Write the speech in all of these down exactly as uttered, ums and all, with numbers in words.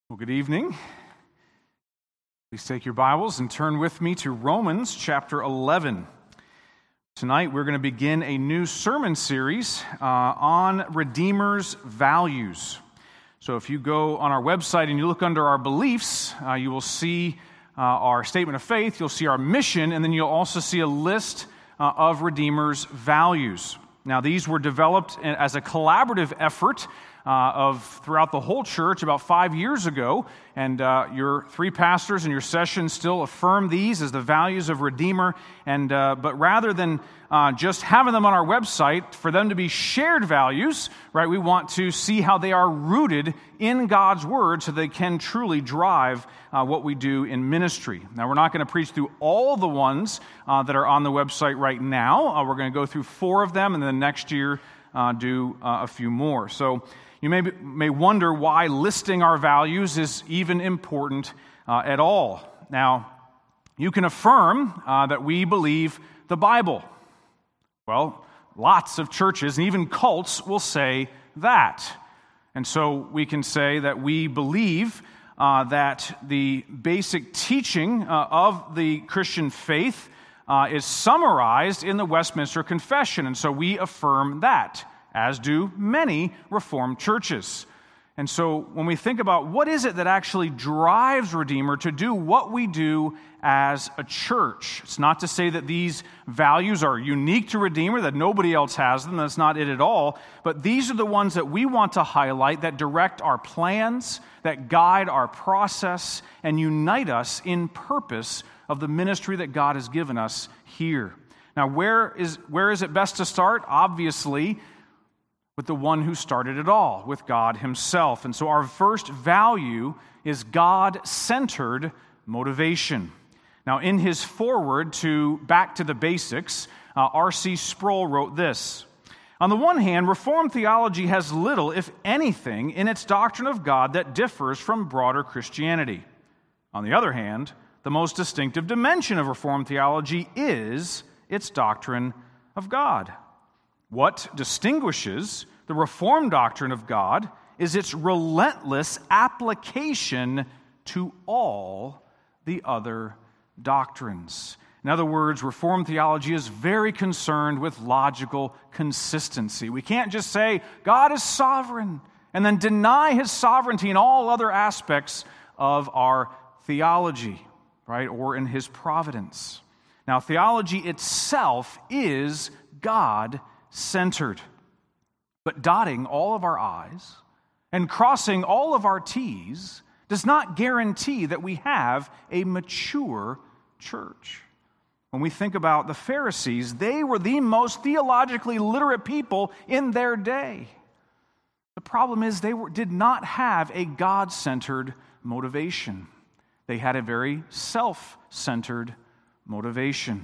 Well, good evening. Please take your Bibles and turn with me to Romans chapter eleven. Tonight we're going to begin a new sermon series uh, on Redeemer's values. So if you go on our website and you look under our beliefs, uh, you will see uh, our statement of faith, you'll see our mission, and then you'll also see a list uh, of Redeemer's values. Now, these were developed as a collaborative effort Uh, of throughout the whole church about five years ago, and uh, your three pastors in your session still affirm these as the values of Redeemer. And uh, but rather than uh, just having them on our website for them to be shared values, right? We want to see how they are rooted in God's Word, so they can truly drive uh, what we do in ministry. Now, we're not going to preach through all the ones uh, that are on the website right now. Uh, we're going to go through four of them, and then next year uh, do uh, a few more. So. You may, may wonder why listing our values is even important uh, at all. Now, you can affirm uh, that we believe the Bible. Well, lots of churches and even cults will say that. And so we can say that we believe uh, that the basic teaching uh, of the Christian faith uh, is summarized in the Westminster Confession, and so we affirm that, as do many Reformed churches. And so when we think about what is it that actually drives Redeemer to do what we do as a church, it's not to say that these values are unique to Redeemer, that nobody else has them, that's not it at all, but these are the ones that we want to highlight that direct our plans, that guide our process, and unite us in purpose of the ministry that God has given us here. Now, where is, where is it best to start? Obviously, with the one who started it all, with God himself. And so our first value is God-centered motivation. Now, in his foreword to Back to the Basics, uh, R C Sproul wrote this: "On the one hand, Reformed theology has little, if anything, in its doctrine of God that differs from broader Christianity. On the other hand, the most distinctive dimension of Reformed theology is its doctrine of God. What distinguishes the Reformed doctrine of God is its relentless application to all the other doctrines." In other words, Reformed theology is very concerned with logical consistency. We can't just say God is sovereign and then deny his sovereignty in all other aspects of our theology, right, or in his providence. Now, theology itself is God centered. But dotting all of our I's and crossing all of our T's does not guarantee that we have a mature church. When we think about the Pharisees, they were the most theologically literate people in their day. The problem is they were, did not have a God-centered motivation. They had a very self-centered motivation.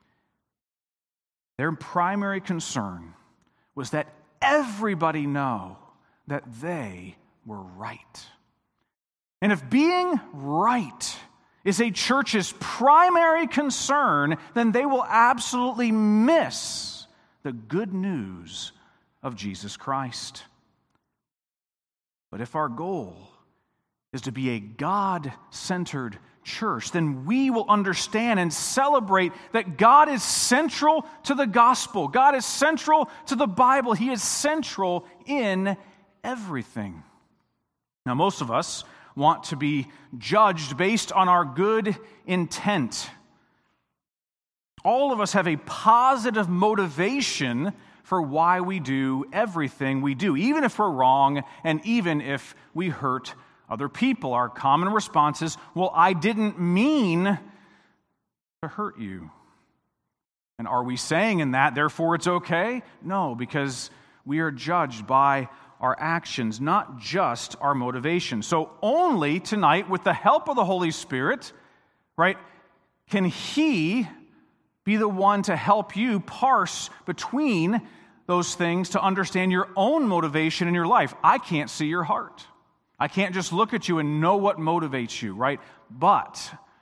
Their primary concern was that everybody know that they were right. And if being right is a church's primary concern, then they will absolutely miss the good news of Jesus Christ. But if our goal is to be a God-centered church, then we will understand and celebrate that God is central to the gospel. God is central to the Bible. He is central in everything. Now, most of us want to be judged based on our good intent. All of us have a positive motivation for why we do everything we do, even if we're wrong and even if we hurt other people. Our common response is, well, I didn't mean to hurt you. And are we saying in that, therefore it's okay? No, because we are judged by our actions, not just our motivation. So only tonight, with the help of the Holy Spirit, right, can He be the one to help you parse between those things to understand your own motivation in your life. I can't see your heart. I can't just look at you and know what motivates you, right? But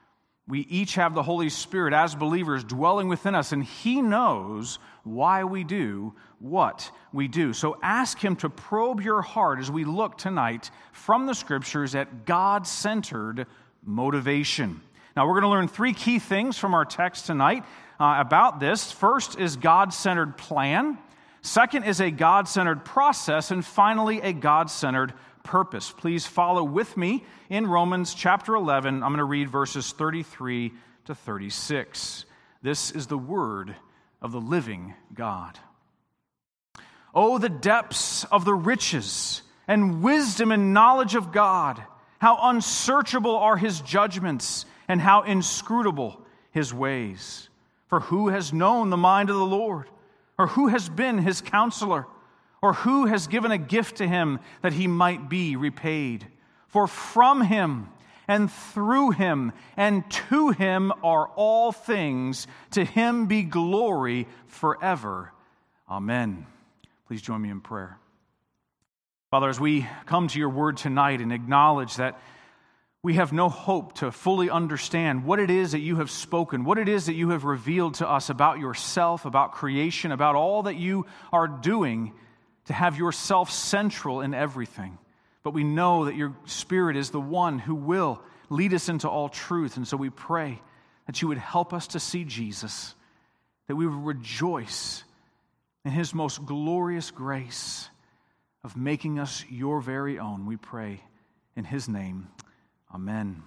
We each have the Holy Spirit as believers dwelling within us, and He knows why we do what we do. So ask Him to probe your heart as we look tonight from the Scriptures at God-centered motivation. Now, we're going to learn three key things from our text tonight uh, about this. First is God-centered plan. Second is a God-centered process. And finally, a God-centered purpose. Please follow with me in Romans chapter eleven. I'm going to read verses thirty-three to thirty-six. This is the word of the living God. Oh, the depths of the riches and wisdom and knowledge of God! How unsearchable are His judgments, and how inscrutable His ways. For who has known the mind of the Lord? Or who has been His counselor? Or who has given a gift to Him that He might be repaid? For from Him and through Him and to Him are all things. To Him be glory forever. Amen. Please join me in prayer. Father, as we come to your word tonight and acknowledge that we have no hope to fully understand what it is that you have spoken, what it is that you have revealed to us about yourself, about creation, about all that you are doing to have yourself central in everything. But we know that your Spirit is the one who will lead us into all truth. And so we pray that you would help us to see Jesus, that we would rejoice in His most glorious grace of making us your very own. We pray in His name. Amen.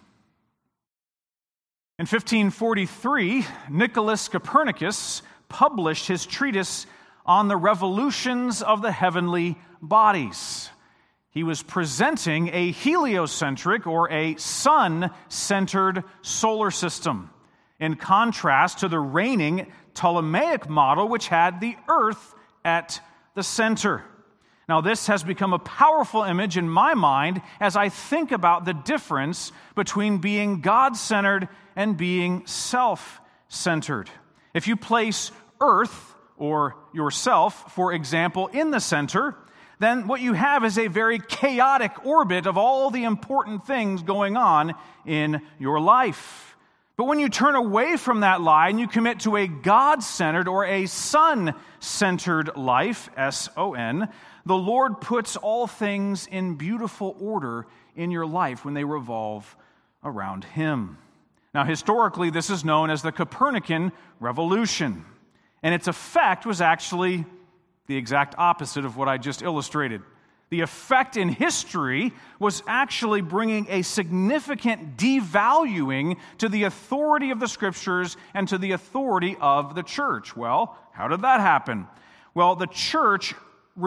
In fifteen forty-three, Nicholas Copernicus published his treatise on the revolutions of the heavenly bodies. He was presenting a heliocentric or a sun-centered solar system, in contrast to the reigning Ptolemaic model, which had the earth at the center. Now, this has become a powerful image in my mind as I think about the difference between being God-centered and being self-centered. If you place Earth, or yourself, for example, in the center, then what you have is a very chaotic orbit of all the important things going on in your life. But when you turn away from that line, you commit to a God-centered or a sun-centered life, S O N, the Lord puts all things in beautiful order in your life when they revolve around Him. Now, historically, this is known as the Copernican Revolution, and its effect was actually the exact opposite of what I just illustrated. The effect in history was actually bringing a significant devaluing to the authority of the Scriptures and to the authority of the church. Well, how did that happen? Well, the church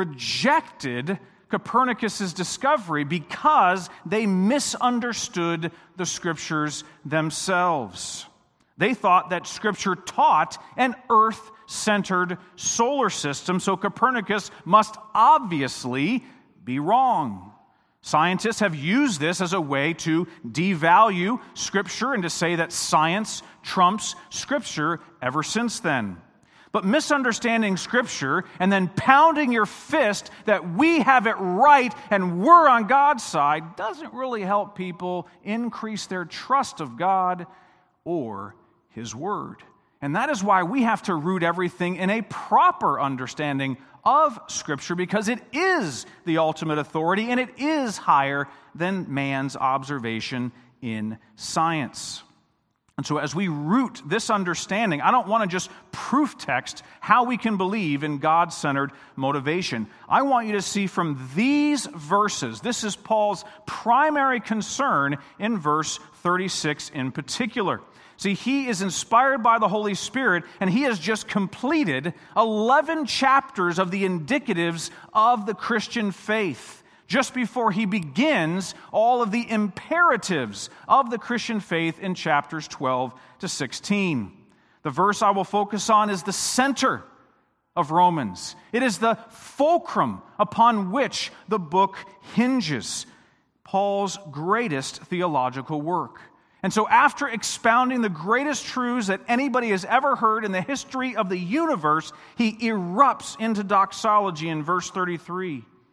rejected Copernicus's discovery because they misunderstood the Scriptures themselves. They thought that Scripture taught an earth-centered solar system, so Copernicus must obviously be wrong. Scientists have used this as a way to devalue Scripture and to say that science trumps Scripture ever since then. But misunderstanding Scripture and then pounding your fist that we have it right and we're on God's side doesn't really help people increase their trust of God or His Word. And that is why we have to root everything in a proper understanding of Scripture, because it is the ultimate authority and it is higher than man's observation in science. And so as we root this understanding, I don't want to just proof text how we can believe in God-centered motivation. I want you to see from these verses, this is Paul's primary concern in verse thirty-six in particular. See, he is inspired by the Holy Spirit, and he has just completed eleven chapters of the indicatives of the Christian faith, just before he begins all of the imperatives of the Christian faith in chapters twelve to sixteen. The verse I will focus on is the center of Romans. It is the fulcrum upon which the book hinges, Paul's greatest theological work. And so after expounding the greatest truths that anybody has ever heard in the history of the universe, he erupts into doxology in verse thirty-three.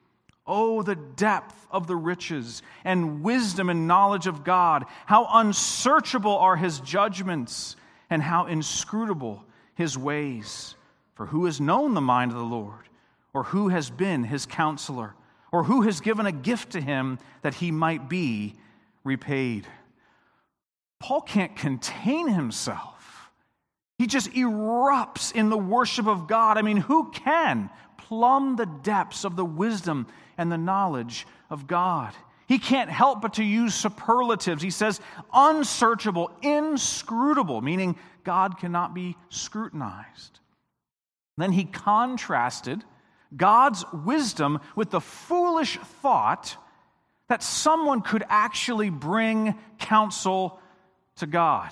Oh, the depth of the riches and wisdom and knowledge of God. How unsearchable are his judgments and how inscrutable his ways. For who has known the mind of the Lord? Or who has been his counselor? Or who has given a gift to him that he might be repaid? Paul can't contain himself. He just erupts in the worship of God. I mean, who can plumb the depths of the wisdom and the knowledge of God? He can't help but to use superlatives. He says unsearchable, inscrutable, meaning God cannot be scrutinized. Then he contrasted God's wisdom with the foolish thought that someone could actually bring counsel to God.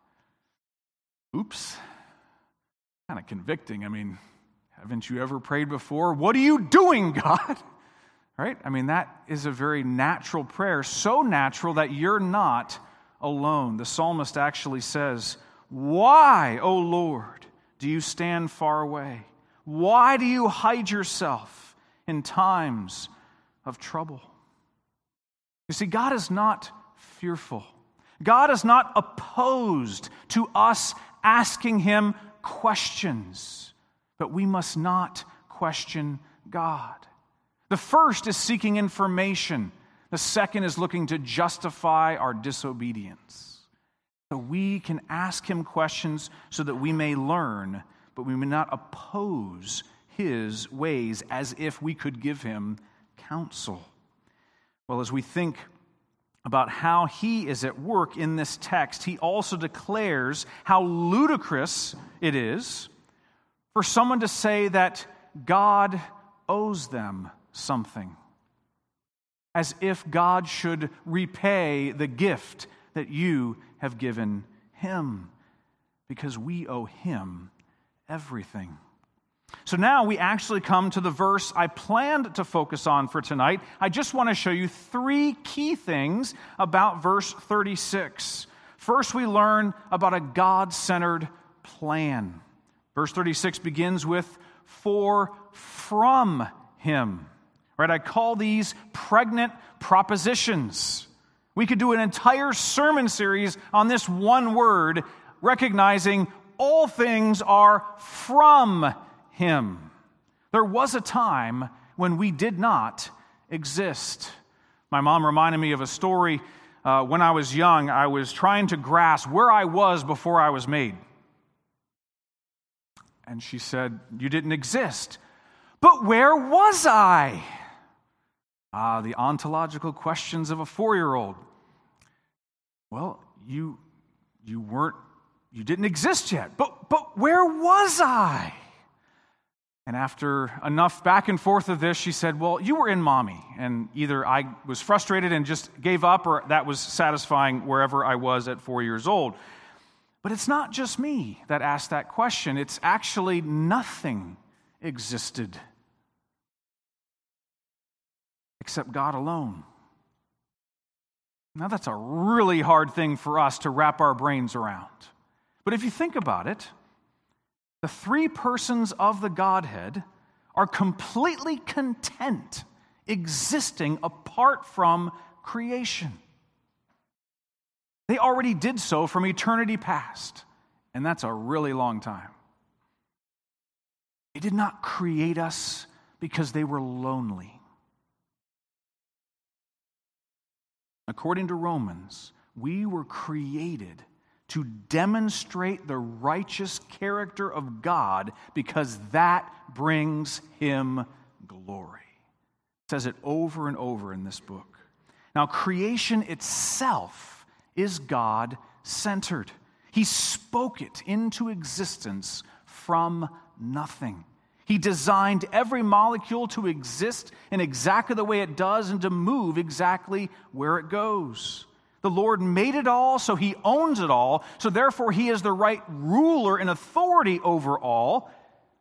Oops. Kind of convicting. I mean, haven't you ever prayed before? What are you doing, God? Right? I mean, that is a very natural prayer, so natural that you're not alone. The psalmist actually says, "Why, O Lord, do you stand far away? Why do you hide yourself in times of trouble?" You see, God is not fearful. God is not opposed to us asking him questions, but we must not question God. The first is seeking information. The second is looking to justify our disobedience. So we can ask him questions so that we may learn, but we may not oppose his ways as if we could give him counsel. Well, as we think about how he is at work in this text, he also declares how ludicrous it is for someone to say that God owes them something, as if God should repay the gift that you have given him, because we owe him everything. So now we actually come to the verse I planned to focus on for tonight. I just want to show you three key things about verse thirty-six. First, we learn about a God-centered plan. Verse thirty-six begins with, "For from him." Right? I call these pregnant propositions. We could do an entire sermon series on this one word, recognizing all things are from him. There was a time when we did not exist. My mom reminded me of a story. Uh, when I was young, I was trying to grasp where I was before I was made. And she said, "You didn't exist." But where was I? Ah, the ontological questions of a four-year-old. Well, you you weren't, you didn't exist yet. But but where was I? And after enough back and forth of this, she said, "Well, you were in mommy." And either I was frustrated and just gave up, or that was satisfying wherever I was at four years old. But it's not just me that asked that question. It's actually nothing existed except God alone. Now, that's a really hard thing for us to wrap our brains around. But if you think about it, the three persons of the Godhead are completely content existing apart from creation. They already did so from eternity past, and that's a really long time. They did not create us because they were lonely. According to Romans, we were created to demonstrate the righteous character of God because that brings him glory. It says it over and over in this book. Now, creation itself is God-centered. He spoke it into existence from nothing. He designed every molecule to exist in exactly the way it does and to move exactly where it goes. The Lord made it all, so he owns it all, so therefore he is the right ruler and authority over all.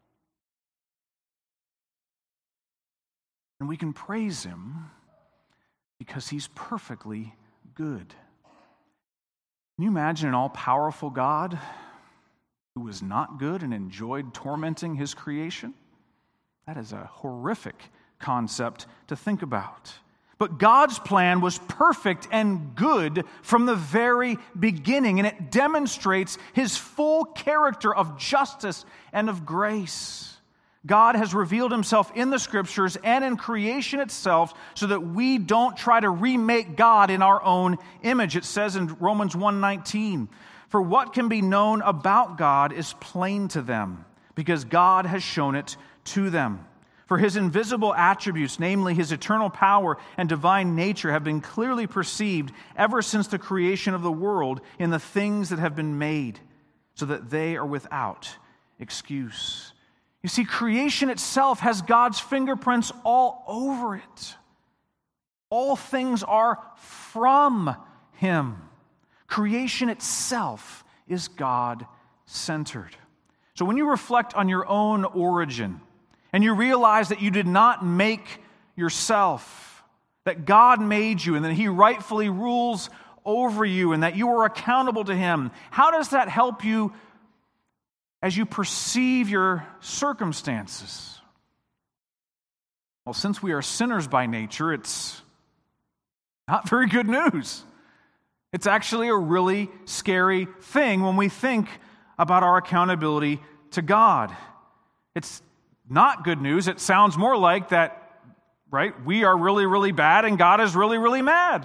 And we can praise him because he's perfectly good. Can you imagine an all-powerful God who was not good and enjoyed tormenting his creation? That is a horrific concept to think about. But God's plan was perfect and good from the very beginning, and it demonstrates His full character of justice and of grace. God has revealed Himself in the Scriptures and in creation itself so that we don't try to remake God in our own image. It says in Romans one nineteen, "For what can be known about God is plain to them, because God has shown it to them. For His invisible attributes, namely His eternal power and divine nature, have been clearly perceived ever since the creation of the world in the things that have been made, so that they are without excuse." You see, creation itself has God's fingerprints all over it. All things are from Him. Creation itself is God-centered. So when you reflect on your own origin, and you realize that you did not make yourself, that God made you, and that He rightfully rules over you, and that you are accountable to Him, how does that help you as you perceive your circumstances? Well, since we are sinners by nature, it's not very good news. It's actually a really scary thing when we think about our accountability to God. It's not good news. It sounds more like that, right? We are really, really bad and God is really, really mad.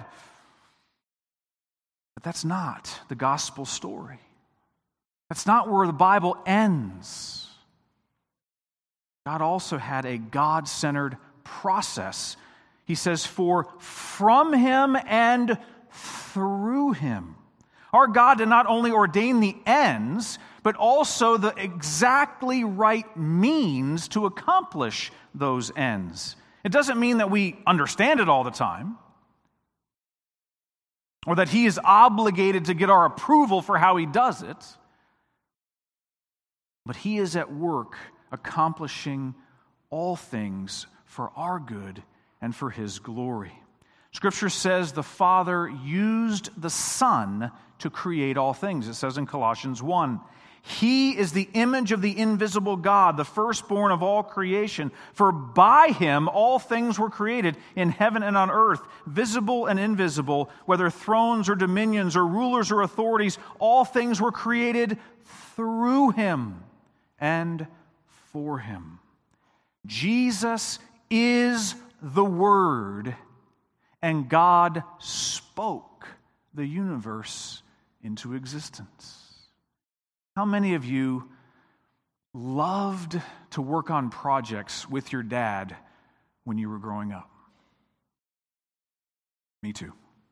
But that's not the gospel story. That's not where the Bible ends. God also had a God-centered process. He says, "For from Him and through Him." Our God did not only ordain the ends, but also the exactly right means to accomplish those ends. It doesn't mean that we understand it all the time, or that He is obligated to get our approval for how He does it. But He is at work accomplishing all things for our good and for His glory. Scripture says the Father used the Son to create all things. It says in Colossians one, "He is the image of the invisible God, the firstborn of all creation. For by Him all things were created in heaven and on earth, visible and invisible, whether thrones or dominions or rulers or authorities, all things were created through Him and for Him." Jesus is the Word, and God spoke the universe into existence. How many of you loved to work on projects with your dad when you were growing up? Me too.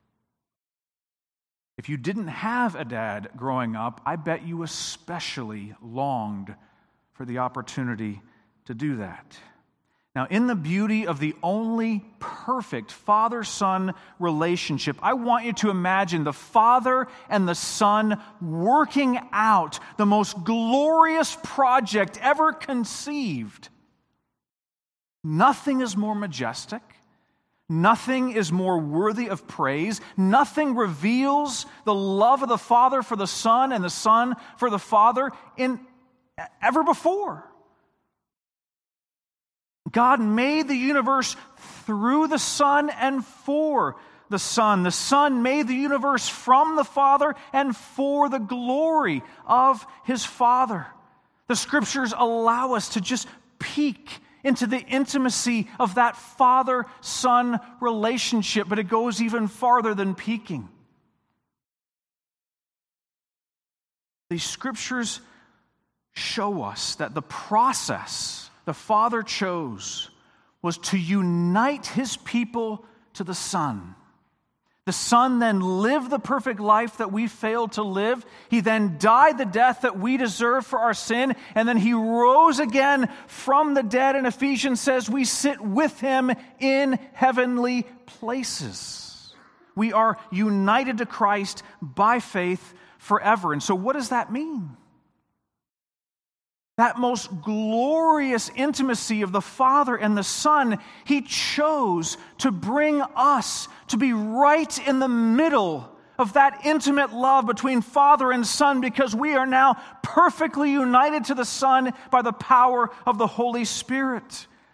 If you didn't have a dad growing up, I bet you especially longed for the opportunity to do that. Now, in the beauty of the only perfect father-son relationship, I want you to imagine the Father and the Son working out the most glorious project ever conceived. Nothing is more majestic. Nothing is more worthy of praise. Nothing reveals the love of the Father for the Son and the Son for the Father in ever before. God made the universe through the Son and for the Son. The Son made the universe from the Father and for the glory of His Father. The Scriptures allow us to just peek into the intimacy of that father-son relationship, but it goes even farther than peeking. The Scriptures show us that the process the Father chose was to unite His people to the Son. The Son then lived the perfect life that we failed to live. He then died the death that we deserve for our sin, and then He rose again from the dead, and Ephesians says we sit with Him in heavenly places. We are united to Christ by faith forever. And so what does that mean? That most glorious intimacy of the Father and the Son, He chose to bring us to be right in the middle of that intimate love between Father and Son, because we are now perfectly united to the Son by the power of the Holy Spirit.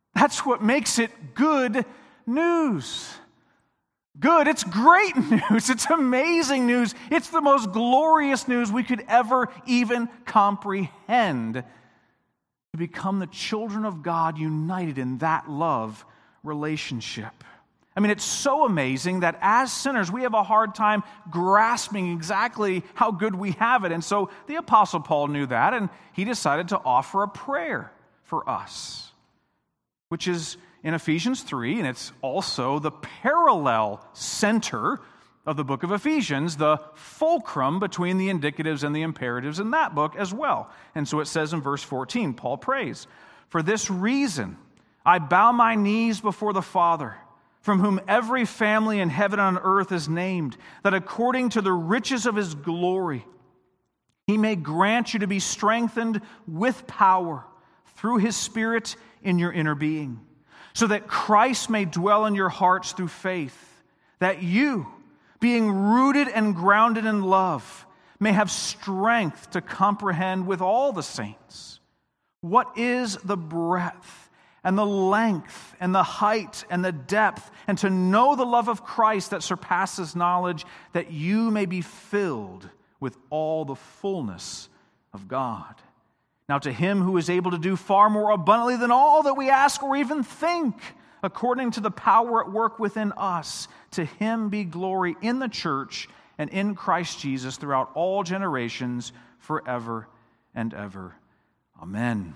That's what makes it good news. Good, it's great news. It's amazing news. It's the most glorious news we could ever even comprehend. To become the children of God united in that love relationship. I mean, it's so amazing that as sinners, we have a hard time grasping exactly how good we have it. And so the Apostle Paul knew that, and he decided to offer a prayer for us, which is in Ephesians three, and it's also the parallel center of the book of Ephesians, the fulcrum between the indicatives and the imperatives in that book as well. And so it says in verse fourteen, Paul prays, "For this reason I bow my knees before the Father, from whom every family in heaven and on earth is named, that according to the riches of his glory, he may grant you to be strengthened with power through his Spirit in your inner being, so that Christ may dwell in your hearts through faith, that you, being rooted and grounded in love, may have strength to comprehend with all the saints what is the breadth and the length and the height and the depth, and to know the love of Christ that surpasses knowledge, that you may be filled with all the fullness of God. Now to him who is able to do far more abundantly than all that we ask or even think, according to the power at work within us, to him be glory in the church and in Christ Jesus throughout all generations, forever and ever. Amen."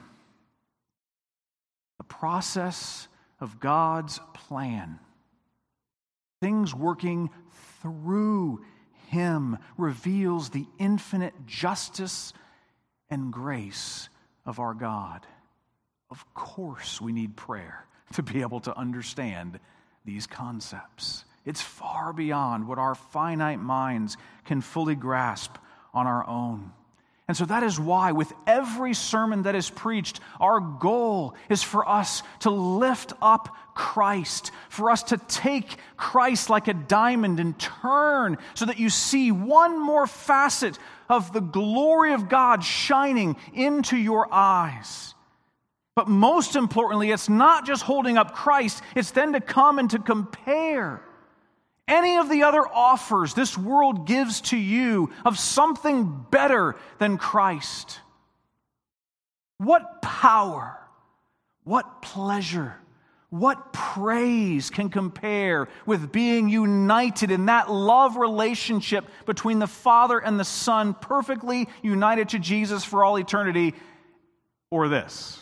The process of God's plan, things working through him, reveals the infinite justice and grace of our God. Of course, we need prayer to be able to understand these concepts. It's far beyond what our finite minds can fully grasp on our own. And so that is why with every sermon that is preached, our goal is for us to lift up Christ, for us to take Christ like a diamond and turn so that you see one more facet of the glory of God shining into your eyes. But most importantly, it's not just holding up Christ, it's then to come and to compare any of the other offers this world gives to you of something better than Christ. What power, what pleasure, what praise can compare with being united in that love relationship between the Father and the Son, perfectly united to Jesus for all eternity, or this?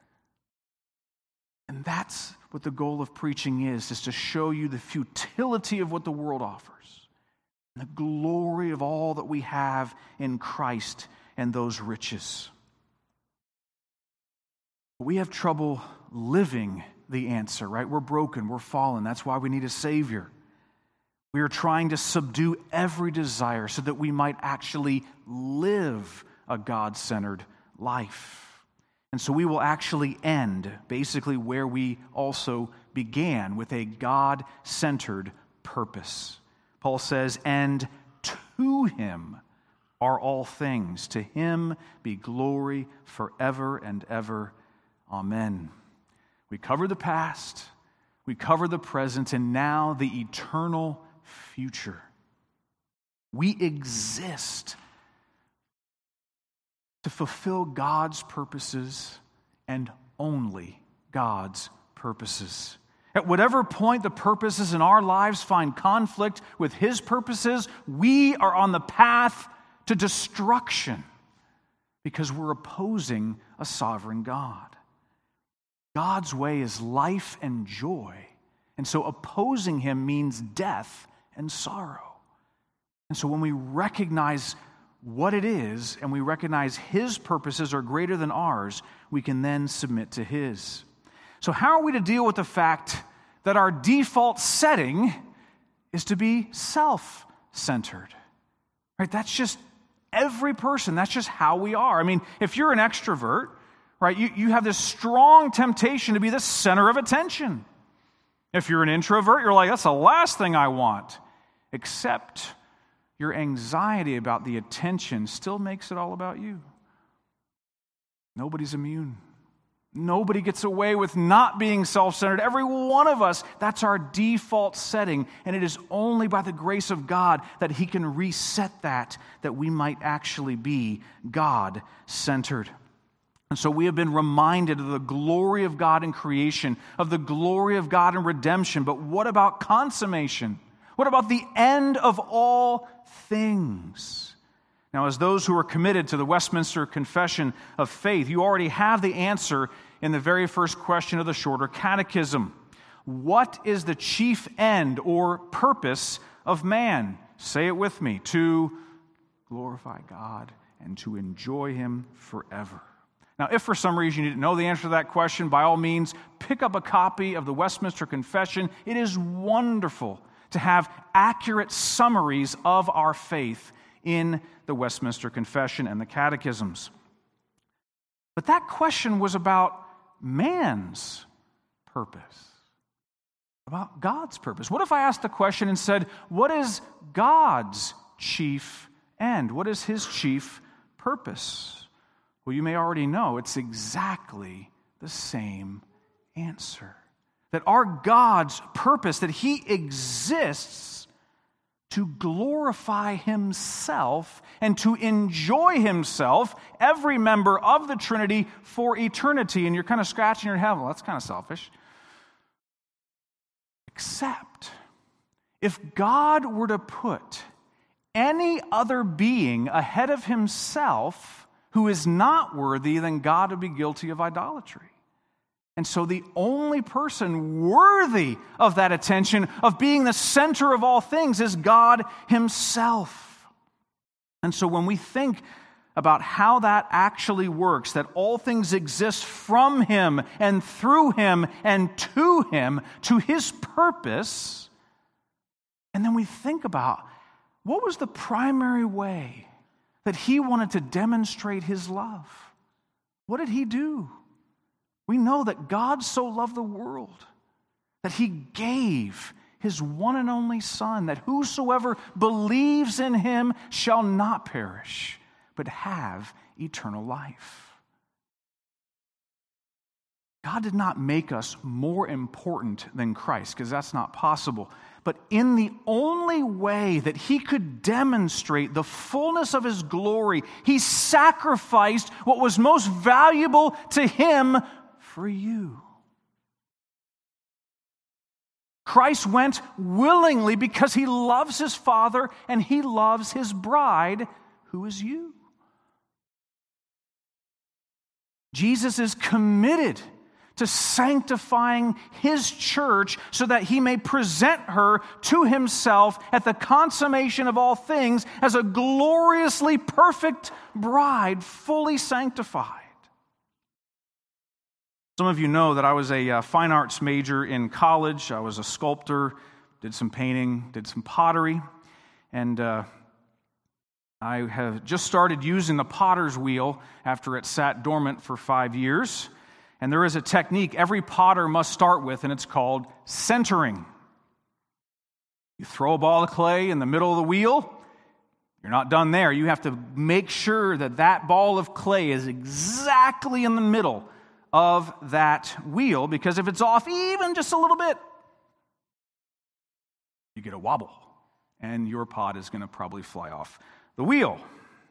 And that's what the goal of preaching is, is to show you the futility of what the world offers, and the glory of all that we have in Christ and those riches. We have trouble living the answer, right? We're broken, we're fallen. That's why we need a Savior. We are trying to subdue every desire so that we might actually live a God-centered life. And so we will actually end basically where we also began, with a God-centered purpose. Paul says, "And to him are all things. To him be glory forever and ever. Amen." We covered the past, we covered the present, and now the eternal future. We exist to fulfill God's purposes and only God's purposes. At whatever point the purposes in our lives find conflict with his purposes, we are on the path to destruction because we're opposing a sovereign God. God's way is life and joy, and so opposing him means death and sorrow. And so when we recognize what it is, and we recognize his purposes are greater than ours, we can then submit to his. So how are we to deal with the fact that our default setting is to be self-centered? Right? That's just every person. That's just how we are. I mean, if you're an extrovert, right, you, you have this strong temptation to be the center of attention. If you're an introvert, you're like, that's the last thing I want. Except your anxiety about the attention still makes it all about you. Nobody's immune. Nobody gets away with not being self-centered. Every one of us, that's our default setting. And it is only by the grace of God that He can reset that, that we might actually be God-centered. And so we have been reminded of the glory of God in creation, of the glory of God in redemption. But what about consummation? What about the end of all things? Now, as those who are committed to the Westminster Confession of Faith, you already have the answer in the very first question of the Shorter Catechism. What is the chief end or purpose of man? Say it with me. To glorify God and to enjoy Him forever. Now, if for some reason you didn't know the answer to that question, by all means, pick up a copy of the Westminster Confession. It is wonderful to have accurate summaries of our faith in the Westminster Confession and the Catechisms. But that question was about man's purpose, about God's purpose. What if I asked the question and said, what is God's chief end? What is His chief purpose? Well, you may already know it's exactly the same answer. That our God's purpose, that He exists to glorify Himself and to enjoy Himself, every member of the Trinity, for eternity. And you're kind of scratching your head, well, that's kind of selfish. Except, if God were to put any other being ahead of Himself who is not worthy, then God would be guilty of idolatry. And so the only person worthy of that attention, of being the center of all things, is God Himself. And so when we think about how that actually works, that all things exist from Him and through Him and to Him, to His purpose, and then we think about what was the primary way that He wanted to demonstrate His love? What did He do? We know that God so loved the world that He gave His one and only Son, that whosoever believes in Him shall not perish, but have eternal life. God did not make us more important than Christ, because that's not possible. But in the only way that He could demonstrate the fullness of His glory, He sacrificed what was most valuable to Him for you. Christ went willingly because He loves His Father and He loves His bride, who is you. Jesus is committed to sanctifying His church so that He may present her to Himself at the consummation of all things as a gloriously perfect bride, fully sanctified. Some of you know that I was a uh, fine arts major in college. I was a sculptor, did some painting, did some pottery, and uh, I have just started using the potter's wheel after it sat dormant for five years. And there is a technique every potter must start with, and it's called centering. You throw a ball of clay in the middle of the wheel. You're not done there. You have to make sure that that ball of clay is exactly in the middle of that wheel, because if it's off even just a little bit, you get a wobble, and your pot is going to probably fly off the wheel.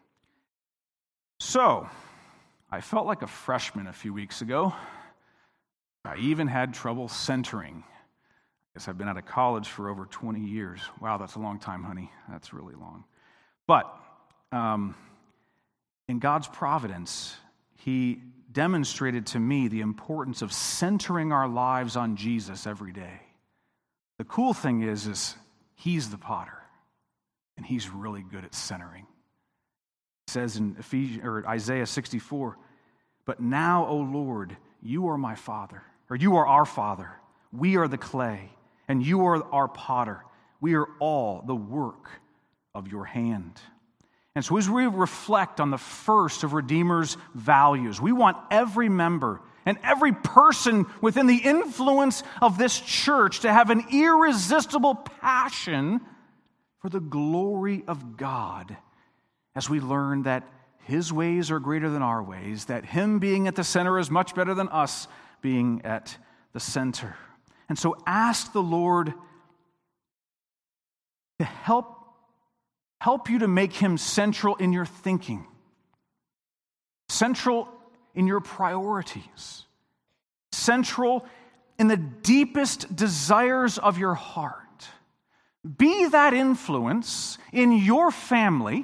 So, I felt like a freshman a few weeks ago. I even had trouble centering. I guess I've been out of college for over twenty years. Wow, that's a long time, honey. That's really long. But um, in God's providence, He demonstrated to me the importance of centering our lives on Jesus every day. The cool thing is, is He's the potter, and He's really good at centering. It says in Ephesians, or Isaiah sixty-four, "But now, O Lord, you are my Father, or you are our Father. We are the clay, and you are our potter. We are all the work of your hand." And so as we reflect on the first of Redeemer's values, we want every member and every person within the influence of this church to have an irresistible passion for the glory of God, as we learn that his ways are greater than our ways, that him being at the center is much better than us being at the center. And so ask the Lord to help, help you to make him central in your thinking, central in your priorities, central in the deepest desires of your heart. Be that influence in your family,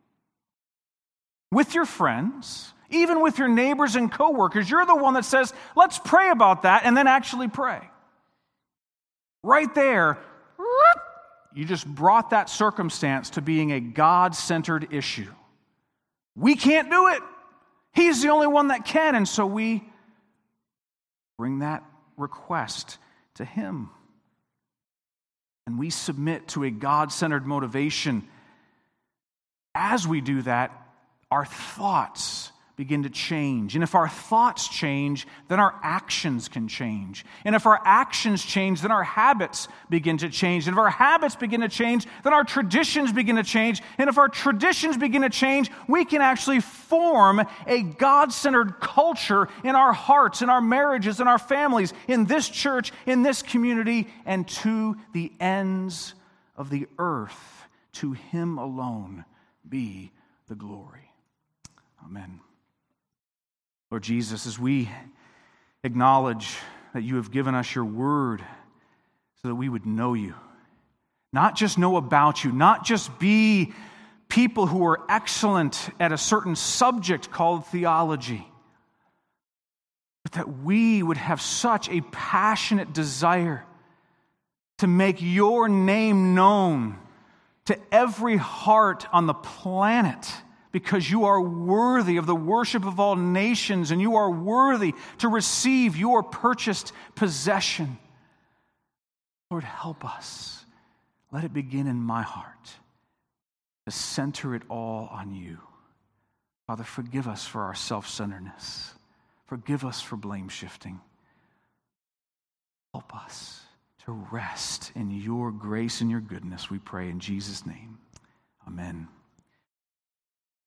with your friends, even with your neighbors and coworkers. You're the one that says, let's pray about that, and then actually pray. Right there, you just brought that circumstance to being a God-centered issue. We can't do it. He's the only one that can, and so we bring that request to him. And we submit to a God-centered motivation. As we do that, our thoughts begin to change. And if our thoughts change, then our actions can change. And if our actions change, then our habits begin to change. And if our habits begin to change, then our traditions begin to change. And if our traditions begin to change, we can actually form a God-centered culture in our hearts, in our marriages, in our families, in this church, in this community, and to the ends of the earth. To him alone be the glory. Amen. Lord Jesus, as we acknowledge that you have given us your word so that we would know you, not just know about you, not just be people who are excellent at a certain subject called theology, but that we would have such a passionate desire to make your name known to every heart on the planet, because you are worthy of the worship of all nations, and you are worthy to receive your purchased possession. Lord, help us. Let it begin in my heart to center it all on you. Father, forgive us for our self-centeredness. Forgive us for blame shifting. Help us to rest in your grace and your goodness, we pray in Jesus' name. Amen.